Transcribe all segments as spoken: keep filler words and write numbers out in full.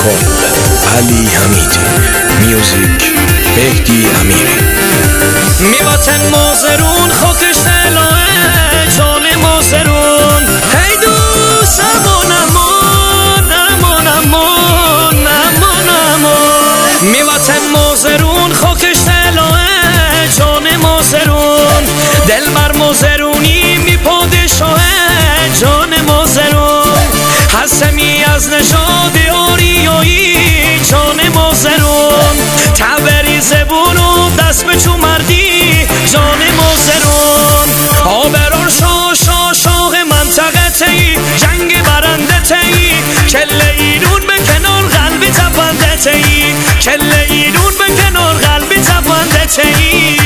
کل علی حمیدی، میوزیک مهدی امیری. می وطن مازرون خاکش دلاه جان مازرون، هی دوست امان امان امان امان امان امان. می وطن مازرون خاکش دلاه جان مازرون، دل بر مازرونی می پادشاه جان مازرون. هستمی از نژاد آریایی جان مازرون، تبری زبون و دست به چو مردی جان مازرون. آبران شاه شاه شاه منطقه تی، جنگ برنده تی، کل ایرون به کنار قلبی تپنده تی، کل ایرون به کنار قلبی تپنده تی.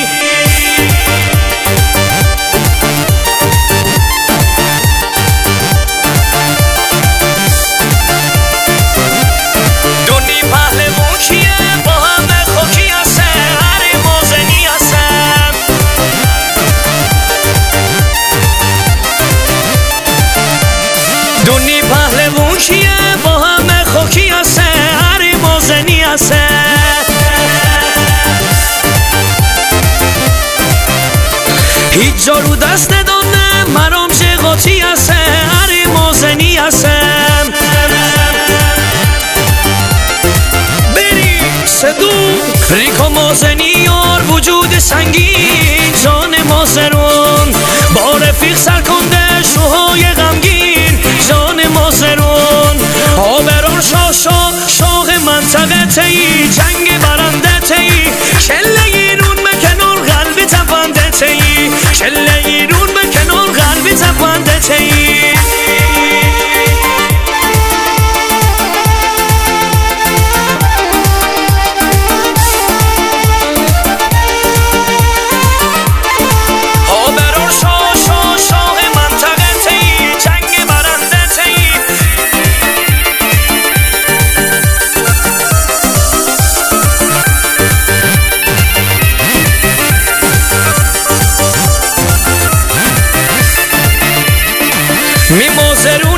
دونی پهلوون کیه با همه خوکی هسته، هری مازنی هسته. هیچ جا رو دست ندانه مرام جغاتی هسته، هری مازنی هسته. بری صدو ریکا مازنی یار وجود سنگین جان مازرون، با رفیق سرکنده شوهای غمگین جان مازرون. آبران شاه شاه شاه منطقه تی، جنگ برنده تی، کل ایرون به کنار قلبی تپنده تی، کل ایرون به کنار قلبی تپنده تی. می مازرون